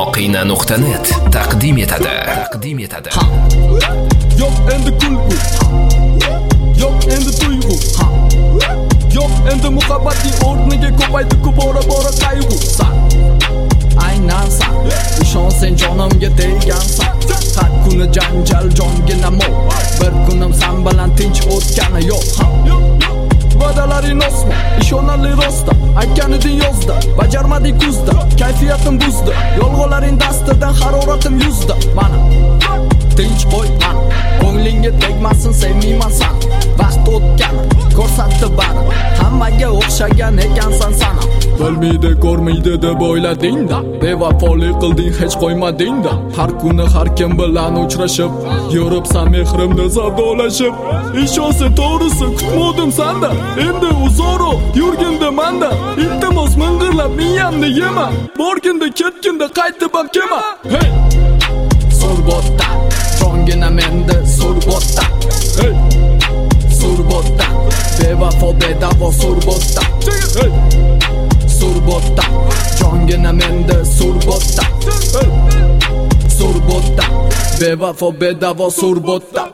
Moqina.net taqdim etadi. Yo'q endi kulgu, yo'q endi tuyg'u, yo'q endi muhabbatning o'rniga ko'paydi bora qayg'u. Aynan san, ishon sen jonimga teggansan. Har kuni janjal jongina mo, bir kunim san bilan tinch o'tgani yo'q. Va'dalaring osma, ishonarli rosta, aytganiding yozda, bajarmading kuzda, kayfiyatim buzdi, yolg'onlaring dastidan haroratim yuzda. Mana tinch qo'y, mana ko'nglingga tegmasin, sevmayman san. Vaqt o'tgan, ko'rsatdi bari, hammaga o'xshagan ekansan sana. Bilmaydi, ko'rmaydi deb o'ylading-da, bevafolik qilding, hech qo'ymading-da. Har kuni har kim bilan uchrashib, yuribsan mehrimni savdolashib. Ishonsa to'g'risi kutmodim sanda, endi uzoro yurgindi manda. Iltimos ming'irlab miyamni yema, borgindi ketgindi qaytib ham kelma. Hey! Surbotda, jongina menda surbotda. Hey! Surbotda, bevafo bedavo surbotda. Hey! Surbotda, jongina menda surbotda. Hey! Surbotda, bevafo bedavo surbotda.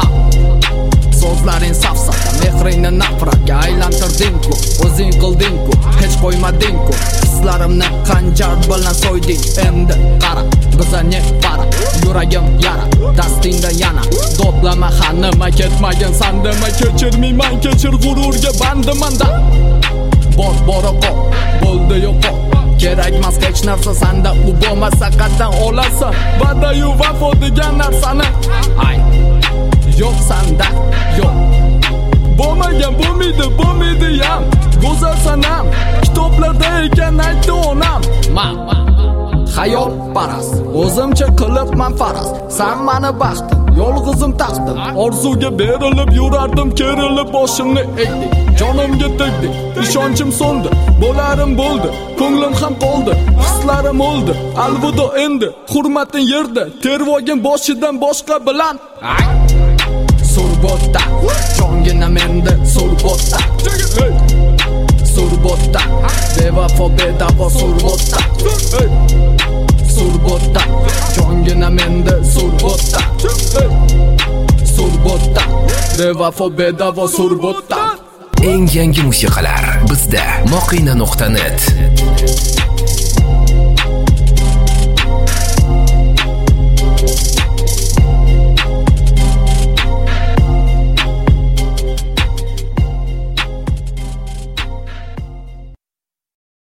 So'zlaring safsata, mehringni nafratga aylantirding-ku, o'zing qilding-ku, hech qo'ymading-ku. Hislarimni qanjar bilan so'yding. Endi qara, biza ne para, yuragim yara, dastingda yana. Dodlama hanima ketmagin sandima, kechirmayman, kechir g'ururga bandimanda. Bora qol, bo'ldi yo'q. Kerakmas hech narsa sanda, u bo'lmasa qatdan olasan. Va'da-yu vafo degan narsani ay yo'q sanda, yo'q. Bo'lmagan bo'lmaydi ham. Go'zal sanam, kitoblarda ekan aytdi onam. Hayol paras, o'zimcha qilibman faras. San mani baxtim, yolg'izim taxtim. Orzuga berilib yurardim, kerilib boshimni egdik. Jonimga tegdik, ishonchim so'ndi, bo'larim bo'ldi, ko'nglim ham qoldi, hislarim o'ldi. Alvido endi, hurmating yerda, tervogim boshidan boshqa bilan. Surbotda, jongina menda surbotda. Surbotda, bevafo bedavo surbotda. Surbotda, jongina menda surbotda. Surbotda, bevafo bedavo surbotda. Eng yangi musiqalar bizda Moqina.net.